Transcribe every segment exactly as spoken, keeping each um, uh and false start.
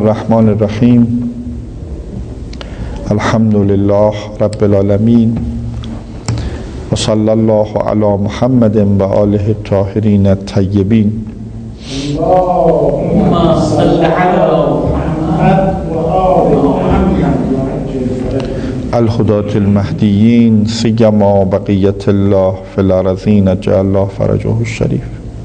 الرحمن الرحیم. الحمد لله رب العالمین و صلی الله علی محمد و آله الطاهرین الطیبین. اللهم صل علی محمد و آل محمد الهداة المهدیین سیما بقیت الله فی الارضین جعل الله فرجه الشریف.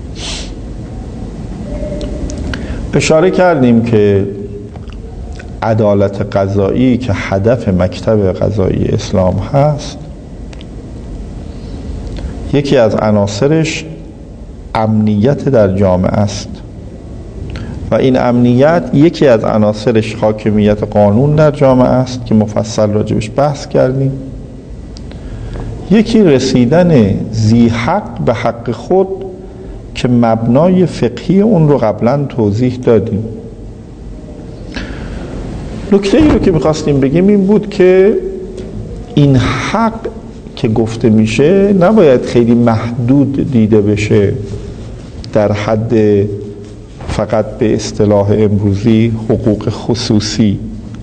اشاره کردیم که عدالت قضایی که هدف مکتب قضایی اسلام هست، یکی از عناصرش امنیت در جامعه است و این امنیت یکی از عناصرش حاکمیت قانون در جامعه است که مفصل راجبش بحث کردیم. یکی رسیدن ذی حق به حق خود که مبنای فقهی اون رو قبلا توضیح دادیم. نکته ای رو که میخواستیم بگیم این بود که این حق که گفته میشه نباید خیلی محدود دیده بشه در حد فقط به اصطلاح امروزی حقوق خصوصی،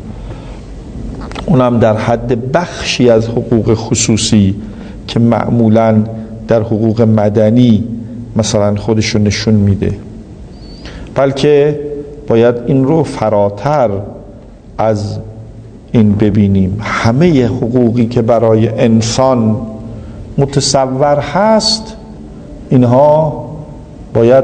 اونم در حد بخشی از حقوق خصوصی که معمولاً در حقوق مدنی مثلا خودشو نشون میده، بلکه باید این رو فراتر از این ببینیم. همه حقوقی که برای انسان متصور هست اینها باید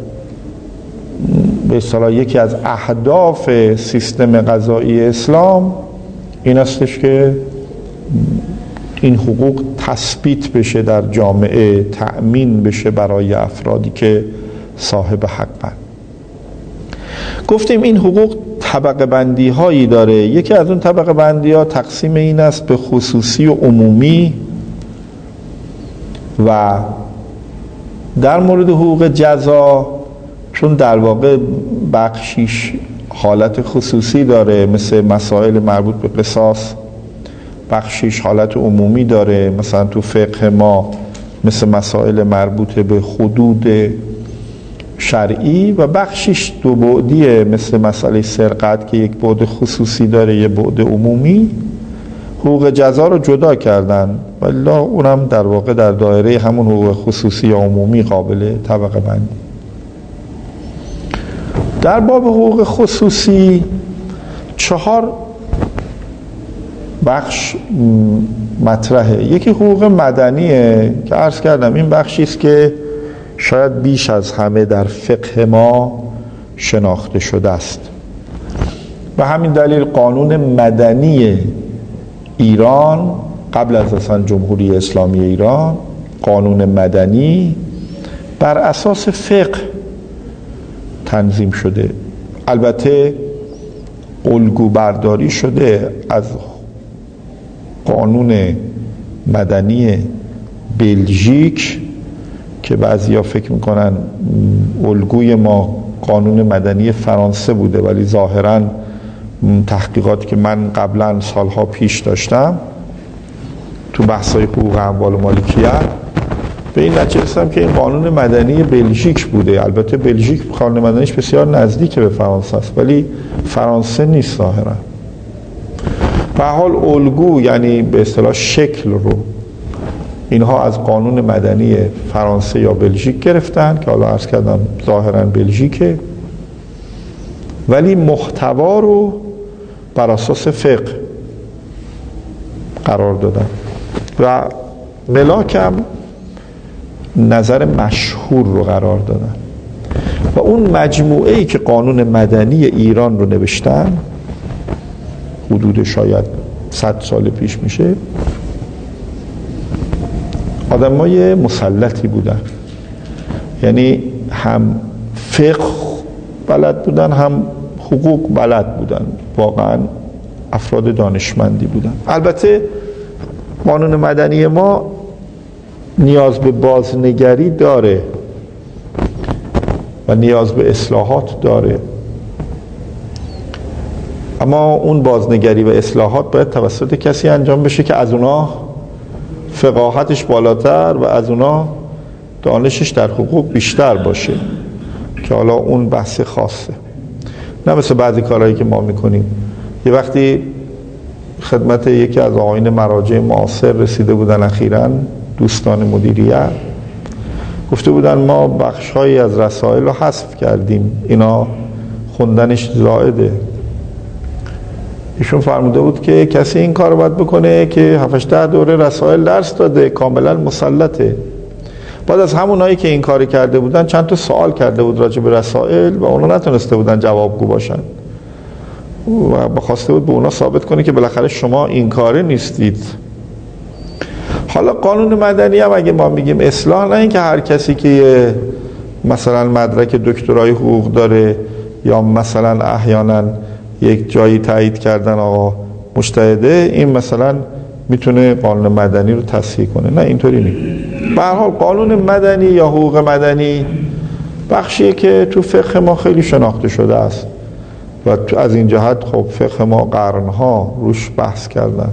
به اصطلاح یکی از اهداف سیستم قضایی اسلام این استش که این حقوق تثبیت بشه در جامعه، تأمین بشه برای افرادی که صاحب حقن. گفتیم این حقوق طبقه بندی هایی داره. یکی از اون طبقه بندی ها تقسیم این است به خصوصی و عمومی، و در مورد حقوق جزا چون در واقع بخشیش حالت خصوصی داره مثل مسائل مربوط به قصاص، بخشیش حالت عمومی داره مثلا تو فقه ما مثل مسائل مربوط به حدود شرعی، و بخشیش دو بعدیه مثل مسئله سرقت که یک بعد خصوصی داره یه بعد عمومی. حقوق جزا رو جدا کردن ولی اونم در واقع در دایره همون حقوق خصوصی یا عمومی قابل طبقه بندی. در باب حقوق خصوصی چهار بخش مطرحه. یکی حقوق مدنیه که عرض کردم این بخشی است که شاید بیش از همه در فقه ما شناخته شده است. به همین دلیل قانون مدنی ایران قبل از اصلا جمهوری اسلامی ایران، قانون مدنی بر اساس فقه تنظیم شده. البته الگو برداری شده از قانون مدنی بلژیک که بعضیا فکر میکنن الگوی ما قانون مدنی فرانسه بوده، ولی ظاهراً تحقیقاتی که من قبلا سالها پیش داشتم تو بحث‌های حقوق اموال و مالکیت به این نتیجه رسیدم که این قانون مدنی بلژیک بوده. البته بلژیک قانون مدنیش بسیار نزدیک به فرانسه است ولی فرانسه نیست ظاهراً. به حال الگو یعنی به اصطلاح شکل رو اینها از قانون مدنی فرانسه یا بلژیک گرفتن که حالا عرض کردم ظاهراً بلژیکه، ولی محتوا رو بر اساس فقه قرار دادن و ملاکم نظر مشهور رو قرار دادن. و اون مجموعه ای که قانون مدنی ایران رو نوشتن حدود شاید صد سال پیش میشه، آدمای مسلطی بودن، یعنی هم فقه بلد بودن هم حقوق بلد بودن، واقعا افراد دانشمندی بودن. البته قانون مدنی ما نیاز به بازنگری داره و نیاز به اصلاحات داره، اما اون بازنگری و اصلاحات باید توسط کسی انجام بشه که از اونا فقاهتش بالاتر و از اونا دانشش در حقوق بیشتر باشه، که حالا اون بحث خاصه. نه مثل بعضی کارهایی که ما میکنیم. یه وقتی خدمت یکی از آقایون مراجع معاصر رسیده بودن اخیراً، دوستان مدیریت گفته بودن ما بخش‌هایی از رسائل رو حذف کردیم، اینا خوندنش زائده. ایشون فرموده بود که کسی این کار رو باید بکنه که هفت هشت دوره رسائل درس داده، کاملا مسلطه. بعد از همونایی که این کاری کرده بودن چند تا سوال کرده بود راجع به رسائل و اونا نتونسته بودن جوابگو باشن و بخواسته بود به اونا ثابت کنه که بالاخره شما این کاره نیستید. حالا قانون مدنی هم اگه ما میگیم اصلاح، نه این که هر کسی که مثلا مدرک دکترای حقوق داره یا مثلا احیانا یک جایی تایید کردن آقا مجتهده، این مثلا میتونه قانون مدنی رو تصحیح کنه. نه اینطوری نیست. به هر حال قانون مدنی یا حقوق مدنی بخشیه که تو فقه ما خیلی شناخته شده است و تو از این جهت خب فقه ما قرنها روش بحث کردن.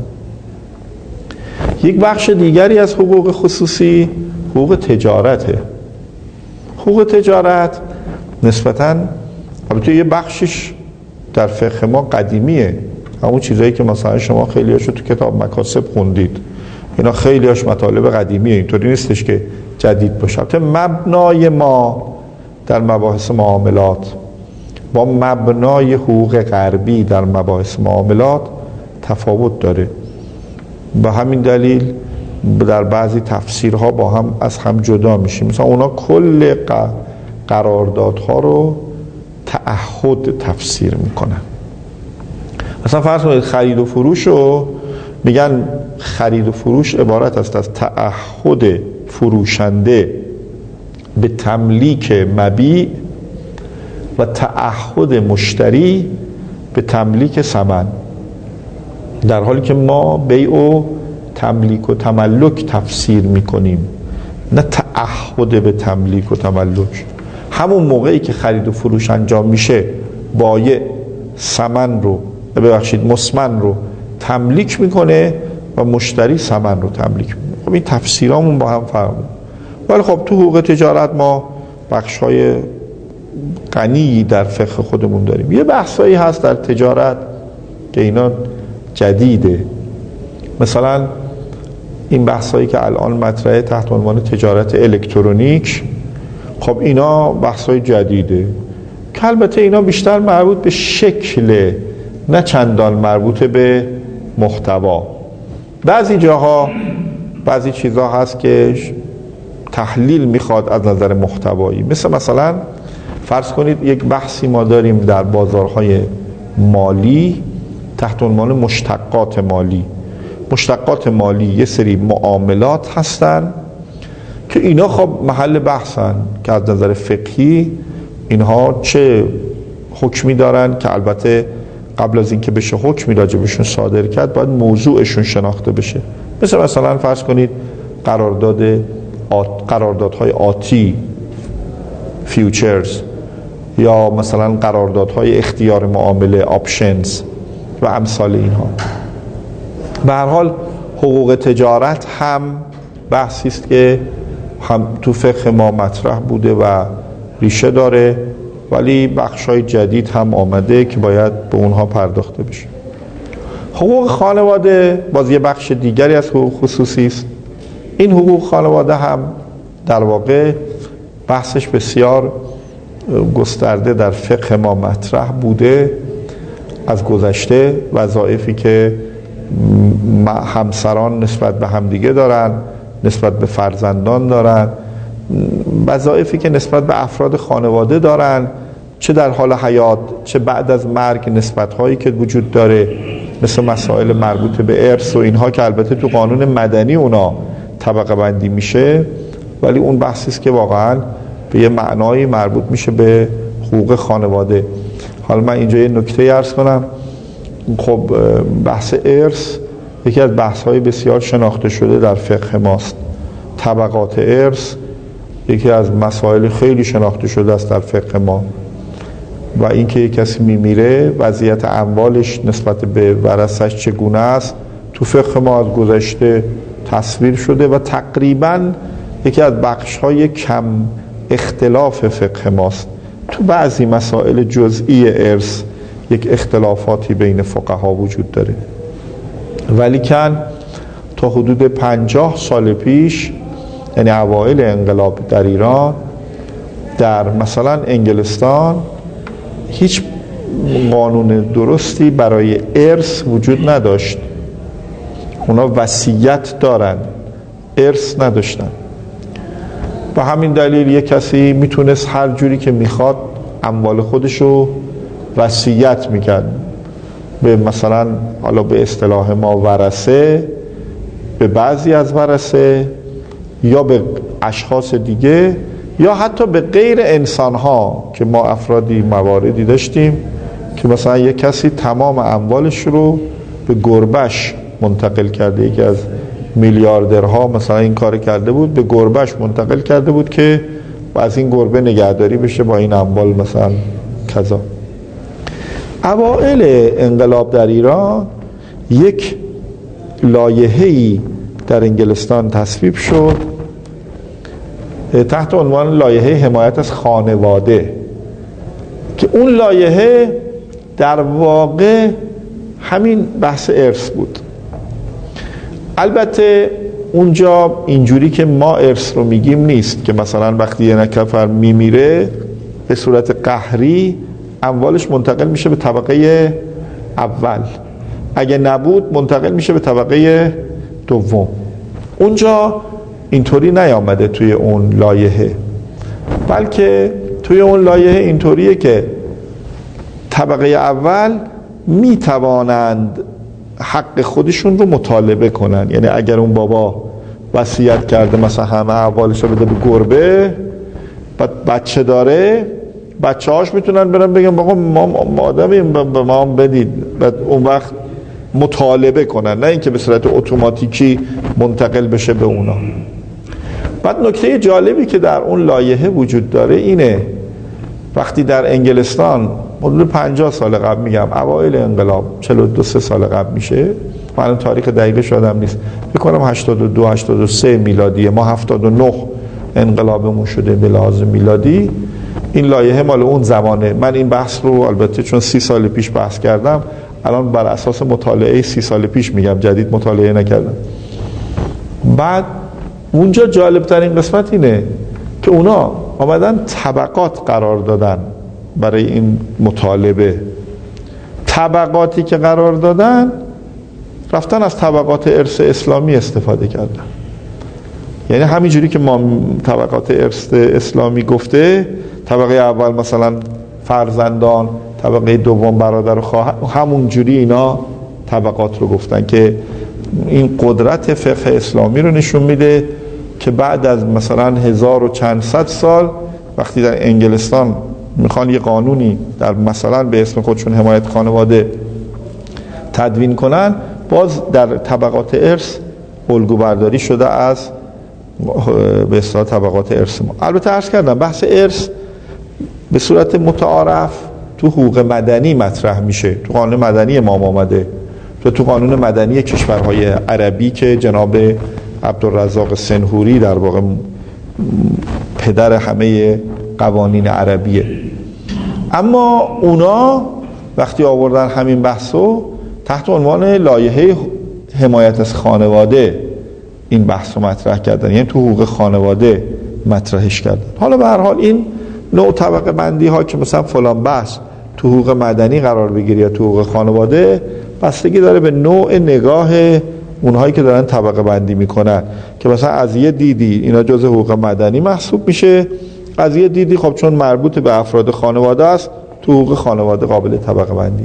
یک بخش دیگری از حقوق خصوصی حقوق تجارته. حقوق تجارت نسبتاً البته یه بخشش در فقه ما قدیمیه، همون چیزایی که مثلا شما خیلی هاشو تو کتاب مکاسب خوندید، اینا خیلی هاش مطالب قدیمیه، اینطوری نیستش که جدید باشه. البته مبنای ما در مباحث معاملات با مبنای حقوق غربی در مباحث معاملات تفاوت داره، به همین دلیل در بعضی تفسیرها با هم از هم جدا میشیم. مثلا اونا کل قراردادها رو تعهد تفسیر میکنن. مثلا فرض کنید خرید و فروش رو میگن خرید و فروش عبارت است از تعهد فروشنده به تملیک مبیع و تعهد مشتری به تملیک ثمن، در حالی که ما بیع و تملیک و تملک تفسیر میکنیم، نه تعهد به تملیک و تملک. همون موقعی که خرید و فروش انجام میشه بایع ثمن رو ببخشید مسمن رو تملیک میکنه و مشتری ثمن رو تملیک میکنه. خب این تفسیرامون با هم فرق داره. ولی خب تو حقوق تجارت ما بخشای غنی در فقه خودمون داریم. یه بحثایی هست در تجارت که اینا جدیده، مثلا این بحثایی که الان مطرحه تحت عنوان تجارت الکترونیک. خب اینا بحثای جدیده که البته اینا بیشتر مربوط به شکل، نه چندان مربوط به محتوا. بعضی جاها بعضی چیزها هست که تحلیل میخواد از نظر محتوایی، مثل مثلا فرض کنید یک بحثی ما داریم در بازارهای مالی تحت عنوان مشتقات مالی. مشتقات مالی یه سری معاملات هستن که اینا خب محل بحثن که از نظر فقهی اینها چه حکمی دارن، که البته قبل از اینکه بشه حکمی راجبشون صادر کرد باید موضوعشون شناخته بشه. مثل مثلا فرض کنید قرارداد آت، قراردادهای آتی فیوچرز، یا مثلا قراردادهای اختیار معامله آپشنز و امثال اینها. به هر حال حقوق تجارت هم بحثی است که هم تو فقه ما مطرح بوده و ریشه داره، ولی بخشای جدید هم آمده که باید به اونها پرداخته بشه. حقوق خانواده باز یه بخش دیگری از حقوق خصوصی است. این حقوق خانواده هم در واقع بحثش بسیار گسترده در فقه ما مطرح بوده. از گذشته وظایفی که همسران نسبت به همدیگه دارن، نسبت به فرزندان دارن، وظایفی که نسبت به افراد خانواده دارن، چه در حال حیات چه بعد از مرگ، نسبت‌هایی که وجود داره مثل مسائل مربوط به ارث و اینها که البته تو قانون مدنی اونا طبقه بندی میشه، ولی اون بحثی است که واقعا به یه معنایی مربوط میشه به حقوق خانواده. حالا من اینجا یه نکته عرض کنم. خب بحث ارث یکی از بحث‌های بسیار شناخته شده در فقه ماست. طبقات ارث یکی از مسائل خیلی شناخته شده است در فقه ما، و اینکه یک کسی میمیره وضعیت اموالش نسبت به ورثش چگونه است تو فقه ما از گذشته تصویر شده و تقریباً یکی از بخش‌های کم اختلاف فقه ماست. تو بعضی مسائل جزئی ارث یک اختلافاتی بین فقها وجود داره، ولی کن تا حدود پنجاه سال پیش، یعنی اوایل انقلاب در ایران، در مثلا انگلستان هیچ قانون درستی برای ارث وجود نداشت. اونا وصیت دارن، ارث نداشتن. به همین دلیل یک کسی میتونست هر جوری که میخواد اموال خودشو وصیت میکرد به مثلا، حالا به اصطلاح ما ورثه، به بعضی از ورثه یا به اشخاص دیگه یا حتی به غیر انسان ها، که ما افرادی مواردی داشتیم که مثلا یک کسی تمام اموالش رو به گربش منتقل کرده. یکی از میلیاردرها مثلا این کار کرده بود، به گربش منتقل کرده بود که از این گربه نگهداری بشه، با این اموال مثلا کذا. اوائل انقلاب در ایران یک لایحه‌ای در انگلستان تصویب شد تحت عنوان لایحه حمایت از خانواده، که اون لایحه در واقع همین بحث ارث بود. البته اونجا اینجوری که ما ارث رو میگیم نیست که مثلا وقتی یه نفر میمیره به صورت قهری اموالش منتقل میشه به طبقه اول، اگه نبود منتقل میشه به طبقه دوم. اونجا اینطوری نیامده توی اون لایحه، بلکه توی اون لایحه اینطوریه که طبقه اول میتوانند حق خودشون رو مطالبه کنن. یعنی اگر اون بابا وصیت کرده مثلا همه اموالش رو بده به گربه، بعد بچه داره، بچه هاش میتونن برن بگن بابا ما آدمیم به ما بدید، بعد اون وقت مطالبه کنن، نه اینکه به صورت اتوماتیکی منتقل بشه به اونا. بعد نکته جالبی که در اون لایحه وجود داره اینه، وقتی در انگلستان حدود پنجاه سال قبل، میگم اوایل انقلاب، چهل و دو سال قبل میشه، من تاریخ دقیقش یادم نیست، فکر کنم هشتاد و دو هشتاد و سه میلادی، ما هفتاد و نه انقلابمون شده به لحاظ میلادی. این لایحه مال اون زمانه. من این بحث رو البته چون سی سال پیش بحث کردم، الان بر اساس مطالعه سی سال پیش میگم، جدید مطالعه نکردم. بعد اونجا جالب ترین قسمت اینه که اونا آمدن طبقات قرار دادن برای این مطالبه. طبقاتی که قرار دادن رفتن از طبقات ارث اسلامی استفاده کردن. یعنی همینجوری که ما طبقات ارث اسلامی گفته، طبقه اول مثلا فرزندان، طبقه دوم برادر و خواهر، همون جوری اینا طبقات رو گفتن که این قدرت فقه اسلامی رو نشون میده که بعد از مثلا هزار و چند صد سال وقتی در انگلستان میخوان یه قانونی در مثلا به اسم خودشون حمایت خانواده تدوین کنن، باز در طبقات ارث الگو برداری شده از به اصطلاح طبقات ارث ما. البته عرض کردم بحث ارث به صورت متعارف تو حقوق مدنی مطرح میشه، تو قانون مدنی ما آمده، تو تو قانون مدنی کشورهای عربی که جناب عبدالرزاق سنهوری در واقع پدر همه قوانین عربیه. اما اونا وقتی آوردن همین بحثو تحت عنوان لایحه حمایت از خانواده این بحث رو مطرح کردن، یعنی تو حقوق خانواده مطرحش کردن. حالا به هر حال این نوع طبقه بندی ها که مثلا فلان بحث تو حقوق مدنی قرار بگیره یا تو حقوق خانواده، بستگی داره به نوع نگاه اونهایی که دارن طبقه بندی میکنن، که مثلا از یه دیدی اینا جزء حقوق مدنی محسوب میشه، از یه دیدی خب چون مربوط به افراد خانواده است تو حقوق خانواده قابل طبقه بندیه.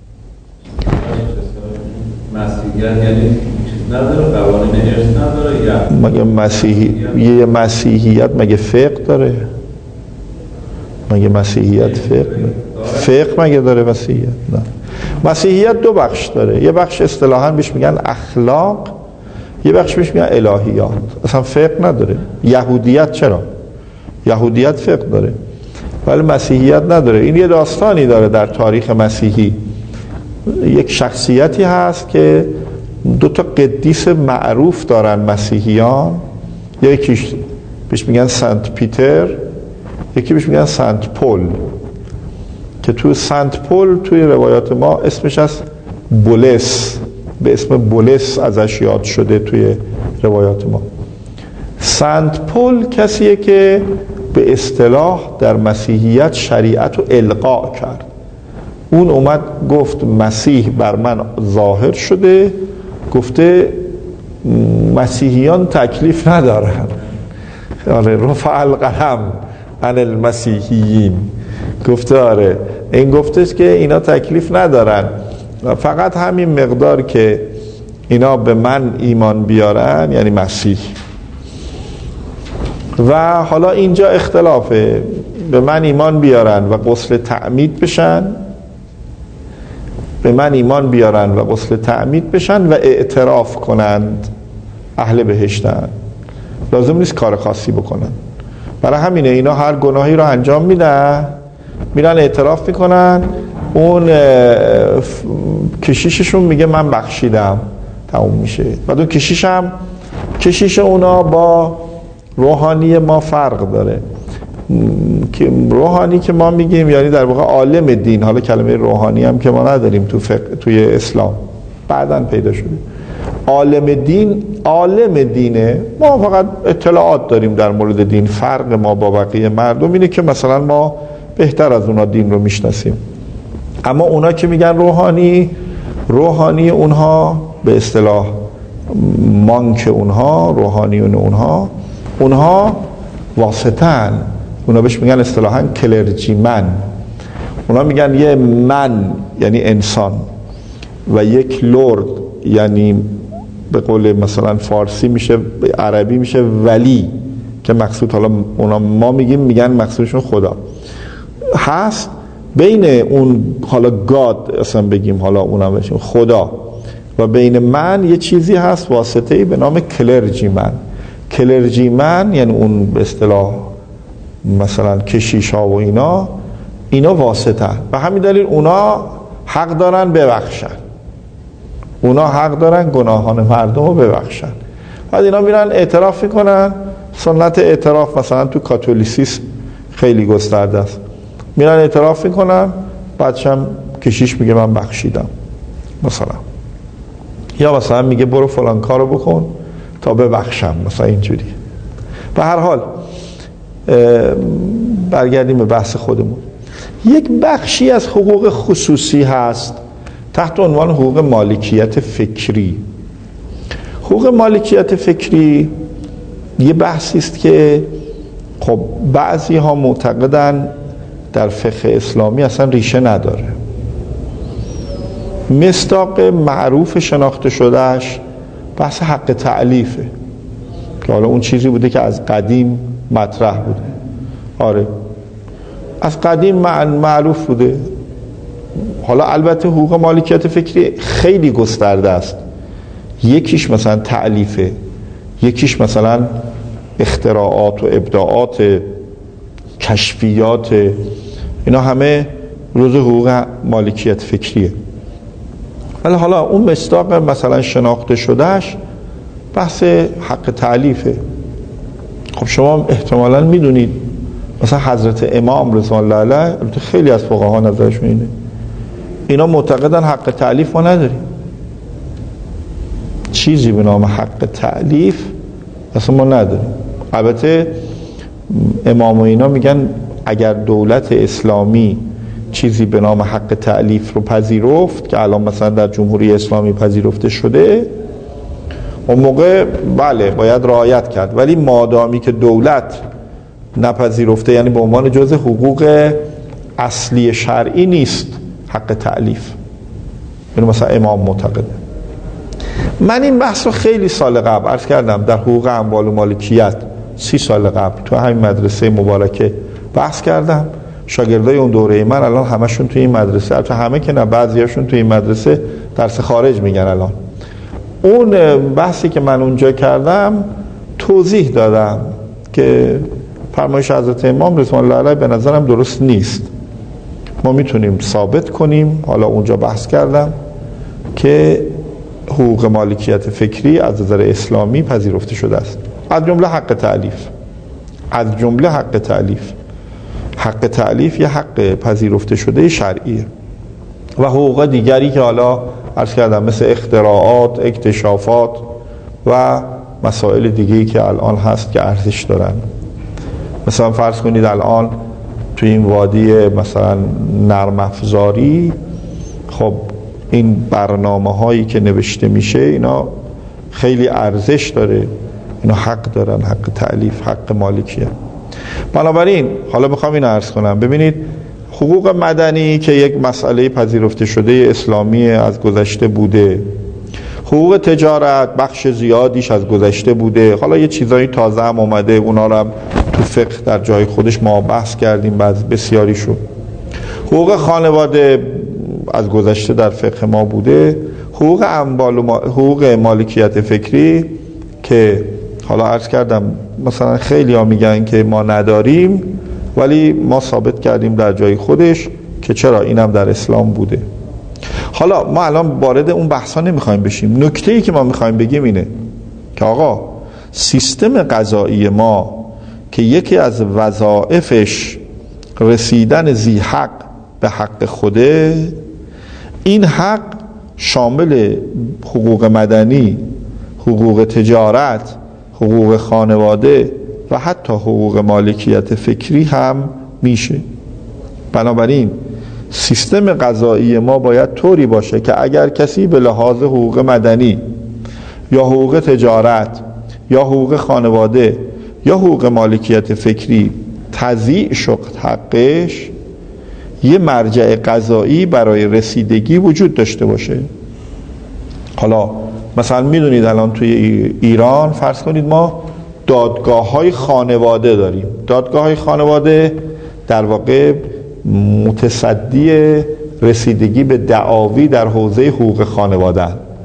مسیحیت یعنی چیز نداره، قوانین ارث نداره، یا مگه مسیحی یه مسیحیت مگه فقه داره؟ مگه مسیحیت فقه فقه مگه داره مسیحیت؟ نه. مسیحیت دو بخش داره، یه بخش اصطلاحاً بهش میگن اخلاق، یه بخش بهش میگن الهیات. اصلا فقه نداره. یهودیت چرا؟ یهودیت فقه داره ولی مسیحیت نداره. این یه داستانی داره در تاریخ مسیحی. یک شخصیتی هست که دو تا قدیس معروف دارن مسیحیان، یکیش بهش میگن سنت پیتر، یکی بهش میگن سنت پل که تو سنت پل توی روایات ما اسمش از بولس، به اسم بولس ازش یاد شده توی روایات ما. سنت پل کسیه که به اصطلاح در مسیحیت شریعت رو القا کرد. اون اومد گفت مسیح بر من ظاهر شده، گفته مسیحیان تکلیف ندارن، آره رفع القلم عن المسیحیین، گفته آره این گفتش که اینا تکلیف ندارن، فقط همین مقدار که اینا به من ایمان بیارن یعنی مسیح. و حالا اینجا اختلافه، به من ایمان بیارن و غسل تعمید بشن، به من ایمان بیارن و غسل تعمید بشن و اعتراف کنند اهل بهشتن، لازم نیست کار خاصی بکنن. برای همینه اینا هر گناهی رو انجام میدن، میرن اعتراف میکنن، اون کشیششون میگه من بخشیدم، تموم میشه. بعد اون کشیش هم کشیش اونا با روحانی ما فرق داره. که روحانی که ما میگیم یعنی در واقع عالم دین، حالا کلمه روحانی هم که ما نداریم تو فقه توی اسلام، بعداً پیدا شده. عالم دین عالم دینه، ما فقط اطلاعات داریم در مورد دین. فرق ما با بقیه مردم اینه که مثلا ما بهتر از اونا دین رو میشناسیم. اما اونا که میگن روحانی، روحانی اونها به اصطلاح مانک اونها، روحانیون اونها اونها واسطن، اونا بهش میگن اصطلاحاً کلرجیمن. اونا میگن یه من یعنی انسان و یک لورد یعنی به قول مثلا فارسی میشه، عربی میشه ولی، که مقصود حالا اونا ما میگیم میگن مقصودشون خدا هست. بین اون حالا گاد اصلا بگیم، حالا اونا بشیم خدا، و بین من یه چیزی هست واسطه‌ای به نام کلرجیمن. کلرجیمن یعنی اون به اصطلاح مثلا کشیش ها و اینا اینا واسطه، و همین دلیل اونا حق دارن ببخشن، اونا حق دارن گناهان مردم رو ببخشن. بعد اینا میرن اعتراف میکنن. سنت اعتراف مثلا تو کاتولیسیسم خیلی گسترده است، میرن اعتراف میکنن، بعدش هم کشیش میگه من بخشیدم مثلا، یا مثلا میگه برو فلان کارو بکن تا ببخشم، مثلا اینجوری. به هر حال برگردیم به بحث خودمون. یک بخشی از حقوق خصوصی هست تحت عنوان حقوق مالکیت فکری. حقوق مالکیت فکری یه بحثی است که خب بعضی ها معتقدن در فقه اسلامی اصلا ریشه نداره. مصداق معروف شناخته شدهش بحث حق تألیفه که حالا اون چیزی بوده که از قدیم مطرح بوده. آره از قدیم معروف بوده. حالا البته حقوق مالکیت فکری خیلی گسترده است. یکیش مثلا تألیفه، یکیش مثلا اختراعات و ابداعات، کشفیات، اینا همه جزء حقوق مالکیت فکریه. ولی حالا اون مصداق مثلا شناخته شدهش بحث حق تألیفه. خب شما احتمالاً میدونید مثلا حضرت امام رضوان الله علیه، خیلی از فقها نظرشون اینه، اینا معتقدن حق تألیف ما نداریم. چیزی به نام حق تألیف اصلا ما نداریم. البته امام و اینا میگن اگر دولت اسلامی چیزی به نام حق تألیف رو پذیرفت، که الان مثلا در جمهوری اسلامی پذیرفته شده، اون موقع بله باید رعایت کرد. ولی مادامی که دولت نپذیرفته، یعنی به عنوان جزء حقوق اصلی شرعی نیست حق تألیف. اینو مثلا امام معتقده. من این بحث رو خیلی سال قبل عرض کردم در حقوق اموال و مالکیت، سی سال قبل تو همین مدرسه مبارکه بحث کردم. شاگردای اون دوره من الان همشون توی این مدرسه، البته همه که نه، بعضیاشون توی این مدرسه درس خارج میگن الان. اون بحثی که من اونجا کردم توضیح دادم که فرمایش حضرت امام رضوان الله علیه به نظرم درست نیست. ما میتونیم ثابت کنیم، حالا اونجا بحث کردم که حقوق مالکیت فکری از نظر اسلامی پذیرفته شده است، از جمله حق تألیف، از جمله حق تألیف. حق تألیف یه حق پذیرفته شده شرعیه و حقوق دیگری که حالا عرض کردم مثل اختراعات، اکتشافات و مسائل دیگه‌ای که الان هست که ارزش دارن. مثلا فرض کنید الان توی این وادی مثلا نرم افزاری، خب این برنامه هایی که نوشته میشه اینا خیلی ارزش داره، اینا حق دارن، حق تألیف، حق مالکیه. بنابراین حالا میخوام این عرض کنم، ببینید حقوق مدنی که یک مسئله پذیرفته شده اسلامی از گذشته بوده، حقوق تجارت بخش زیادیش از گذشته بوده، حالا یه چیزایی تازه هم اومده، اونا رو هم تو فقه در جای خودش ما بحث کردیم بعض بسیاریشو. حقوق خانواده از گذشته در فقه ما بوده، حقوق اموال و حقوق مالکیت فکری که حالا عرض کردم مثلا خیلی ها میگن که ما نداریم، ولی ما ثابت کردیم در جای خودش که چرا اینم در اسلام بوده. حالا ما الان وارد اون بحثا نمیخوایم بشیم. نکته‌ای که ما میخوایم بگیم اینه که آقا سیستم قضایی ما که یکی از وظایفش رسیدن ذی حق به حق خوده، این حق شامل حقوق مدنی، حقوق تجارت، حقوق خانواده و حتی حقوق مالکیت فکری هم میشه. بنابراین سیستم قضایی ما باید طوری باشه که اگر کسی به لحاظ حقوق مدنی یا حقوق تجارت یا حقوق خانواده یا حقوق مالکیت فکری تضییع شد حقش، یه مرجع قضایی برای رسیدگی وجود داشته باشه. حالا مثلا میدونید الان توی ایران فرض کنید ما دادگاه های خانواده داریم. دادگاه های خانواده در واقع متصدی رسیدگی به دعاوی در حوزه حقوق خانواده،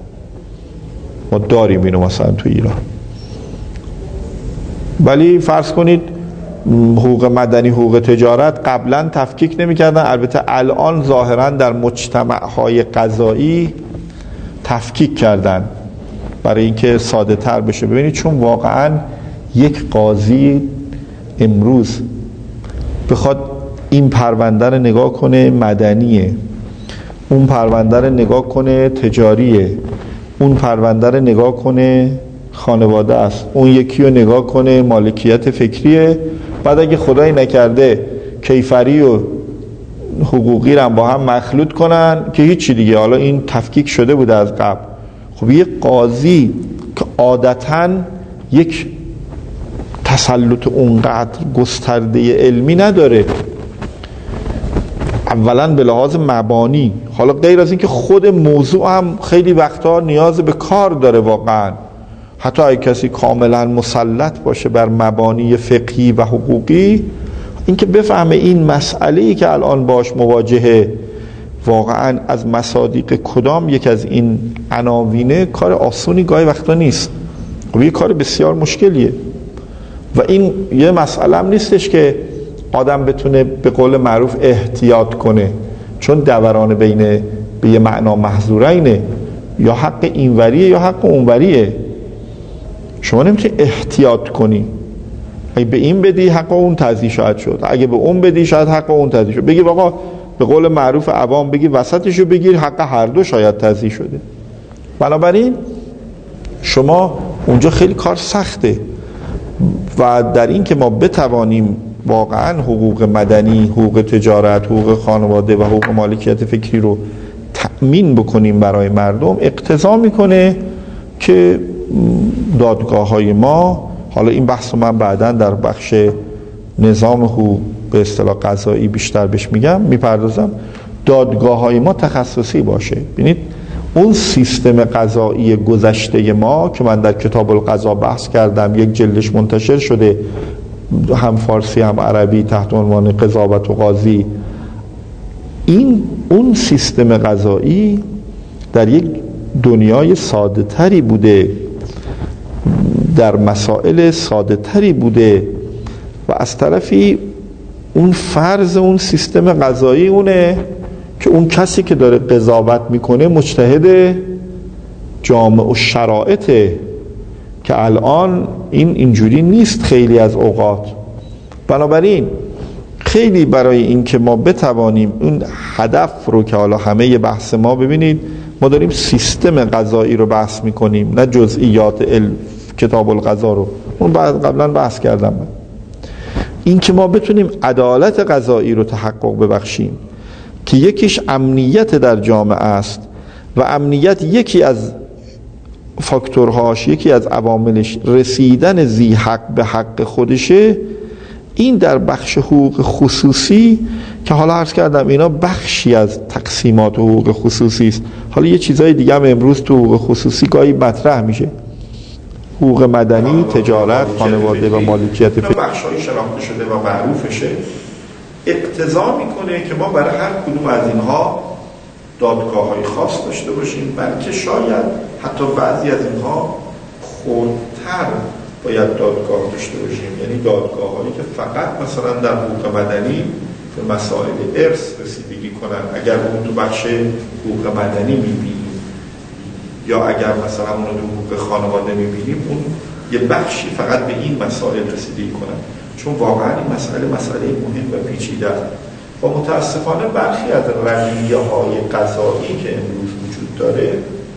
ما داریم اینو مثلا توی ایران. ولی فرض کنید حقوق مدنی، حقوق تجارت قبلا تفکیک نمی کردن، البته الان ظاهرا در مجتمعهای قضایی تفکیک کردن برای اینکه ساده تر بشه. ببینید چون واقعا یک قاضی امروز بخواد این پرونده رو نگاه کنه مدنیه، اون پرونده رو نگاه کنه تجاریه، اون پرونده رو نگاه کنه خانواده است، اون یکی رو نگاه کنه مالکیت فکریه، بعد اگه خدایی نکرده کیفری و حقوقی رو با هم مخلوط کنن که هیچی دیگه، حالا این تفکیک شده بوده از قبل. خب یک قاضی که عادتاً یک تسلط اونقدر گسترده علمی نداره، اولا به لحاظ مبانی، حالا غیر از این که خود موضوع هم خیلی وقتا نیاز به کار داره واقعا، حتی اگه کسی کاملا مسلط باشه بر مبانی فقهی و حقوقی، اینکه بفهمه این مسئله‌ای که الان باش مواجهه واقعا از مصادیق کدام یک از این عناوینه، کار آسونی گاهی وقتا نیست، و یه کار بسیار مشکلیه. و این یه مسئله هم نیستش که آدم بتونه به قول معروف احتیاط کنه، چون دوران بین به یه معنا محظورینه، یا حق اینوریه یا حق اونوریه. شما نمیتونی احتیاط کنی، اگه به این بدی حق اون تضییع شاید شد، اگه به اون بدی شاید حق اون تضییع شد، بگی آقا به قول معروف عوام بگی وسطشو بگیر، حق هر دو شاید تضییع شده. بنابراین شما اونجا خیلی کار سخته، و در این که ما بتوانیم واقعا حقوق مدنی، حقوق تجارت، حقوق خانواده و حقوق مالکیت فکری رو تأمین بکنیم برای مردم، اقتضا میکنه که دادگاه های ما، حالا این بحث رو من بعداً در بخش نظام حقوق به اصطلاح قضایی بیشتر بهش میگم میپردازم، دادگاه های ما تخصصی باشه. ببینید اون سیستم قضایی گذشته ما که من در کتاب القضا بحث کردم، یک جلدش منتشر شده هم فارسی هم عربی تحت عنوان قضاوت و قاضی، این اون سیستم قضایی در یک دنیای ساده تری بوده، در مسائل ساده تری بوده، و از طرفی اون فرض اون سیستم قضایی اونه که اون کسی که داره قضاوت میکنه مجتهد جامع و شرائطه، که الان این اینجوری نیست خیلی از اوقات. بنابراین خیلی برای این که ما بتوانیم اون هدف رو که حالا همه بحث ما، ببینید ما داریم سیستم قضایی رو بحث میکنیم نه جزئیات علم کتاب القضا رو، اون بعد قبلا بحث کردم من. این که ما بتونیم عدالت قضایی رو تحقق ببخشیم که یکیش امنیت در جامعه است و امنیت یکی از فاکتورهاش، یکی از عواملش رسیدن ذی حق به حق خودشه. این در بخش حقوق خصوصی که حالا عرض کردم اینا بخشی از تقسیمات حقوق خصوصی است. حالا یه چیزای دیگه هم امروز تو حقوق خصوصی گاهی مطرح میشه، حقوق مدنی، تجارت، خانواده و مالکیت فکری، بخشای شناخته شده و معروفشه. اقتضا میکنه که ما برای هر کدوم از اینها دادگاه‌های خاص داشته باشیم، بلکه شاید حتی بعضی از اینها خردتر باید دادگاه داشته باشیم، یعنی دادگاه‌هایی که فقط مثلا در حقوق مدنی به مسائل ارث رسیدگی کنن. اگر اون تو بخش حقوق مدنی میبینیم یا اگر مثلا اون تو حقوق خانواده میبینیم، اون یه بخشی فقط به این مسائل رسیدگی کنن، چون واقعا این مسئله مسئله مهم و پیچیده است. و متاسفانه برخی از رویه‌های قضایی که امروز وجود داره،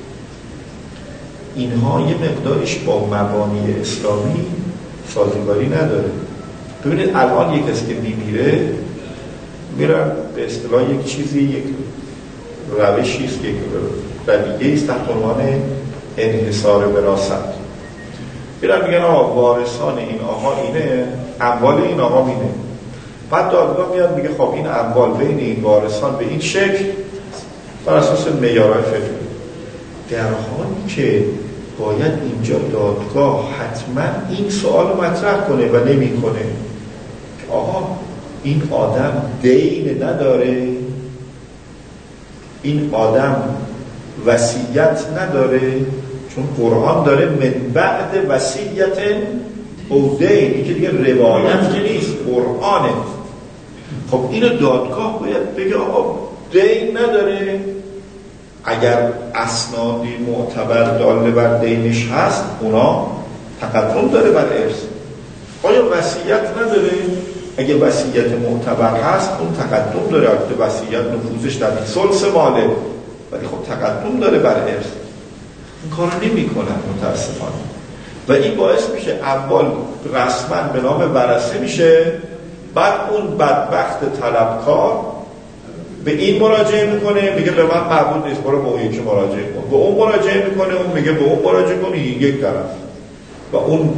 اینها یه مقدارش با مبانی اسلامی سازگاری نداره. ببینید الان یک کسی که میمیره، میرن به اصطلاح یک چیزی، یک روشی است، یک رویه‌ای است تحت عنوان انحصار وراثت. میرن میگن آقا وارثان این آقا اینه، اموال این آقا اینه. بعد دادگاه میاد میگه خب این اموال بین این وارثان به این شکل بر اساس معیارهای فقهی، در حالی که باید اینجا دادگاه حتما این سوال رو مطرح کنه و نمیکنه که آقا این آدم دین نداره، این آدم وصیت نداره، چون قرآن داره من بعد وصیت او دین، این که دیگه روایت که نیست، قرآنه. خب اینو دادگاه باید بگه آقا دین نداره. اگر اسنادی معتبر داله بر دینش هست، اونا تقدم داره بر ارث. آیا وصیت نداره؟ اگه وصیت معتبر هست، اون تقدم داره. البته وصیت نفوذش در ثلث ماله، ولی خب تقدم داره بر ارث. این کارو نمی‌کنن متاسفانه، و این باعث میشه اموال رسما به نام ورثه میشه. بعد اون بدبخت طلبکار به این مراجعه میکنه، میگه به من قبول نیست، برو به اون یکی مراجعه کن. به اون مراجعه میکنه، اون میگه به اون مراجعه کن، یک طرف. و اون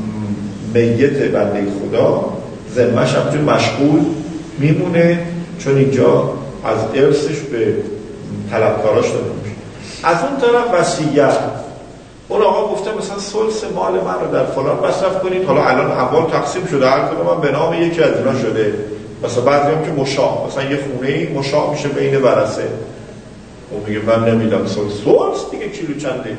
میت بنده خدا ذمه‌ش همچون مشغول میمونه، چون اینجا از ارثش به طلبکاراش داده میشه. از اون طرف وصیت، اون آقا گفته مثلا ثلث مال من رو در فلان مصرف کنید، حالا الان اموال تقسیم شده، هر کدوم من به نام یکی از اینا شده. مثلا بعضی هم که مشاع، مثلا یه خونه مشاع میشه بین ورثه، اون میگه من نمیدم ثلث. ثلث دیگه کیلو چنده؟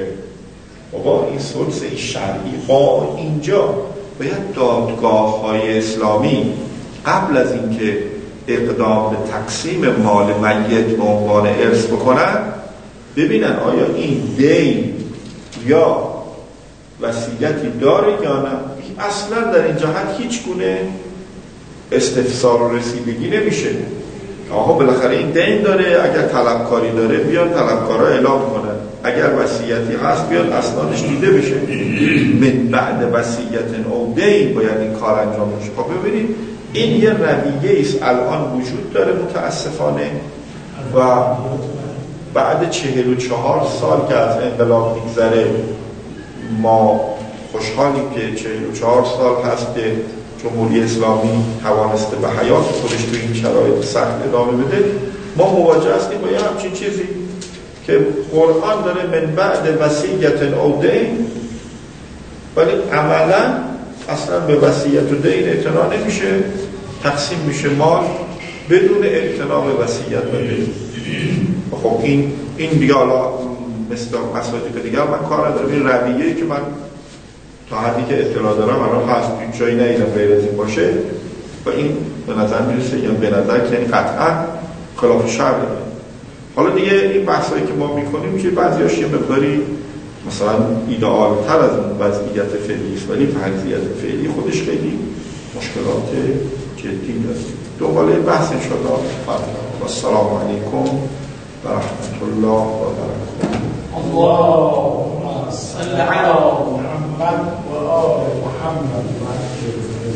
بابا این ثلث این شرعی. با اینجا باید دادگاه های اسلامی قبل از اینکه اقدام به تقسیم مال میت به عنوان ارث بکنن، ببینن آیا این دین یا وصیتی داره یا نه. اصلا در این جهت هیچ گونه استفسار و رسیدگی نمیشه. آقا بالاخره این دین داره، اگر طلبکاری داره بیان طلبکارا اعلام کنن، اگر وصیتی هست بیان اسنادش دیده بشه. من بعد وصیت او دین باید این کار انجام بشه. خب ببینید این یه رویه است الان وجود داره متاسفانه، و بعد چهل و چهار سال که از انقلاب میگذره ما خوشحالیم که چهل و چهار سال هست که جمهوری اسلامی توانسته به حیات خودش تو این شرایط سخت ادامه بده. ما مواجه هستیم با یه همچین چیزی که قرآن داره من بعد وصیت او دین، ولی عملا اصلا به وصیت و دین اعتنا نمیشه، تقسیم میشه مال بدون اعتنا به وصیت و دین. خب این این دیگه حالا مثل مسائل دیگه من کار ندارم. این رویه‌ای که من تا حدی که اطلاع دارم الان هست، هیچ جایی ندیدم غیر از این باشه، و این به نظر میرسه، یا به نظر که این قطعا خلاف شرعه. حالا دیگه این بحثایی که ما میکنیم میشه بعضیاش یه مقداری مثلا ایدئال تر از اون وضعیت فعلی است، ولی وضعیت فعلی خودش خیلی مشکلات جدی داریم. دنباله بحث انشاءالله فردا. و السلام علیکم و رحمت الله و برکاته. اللهم صل على محمد و آل محمد.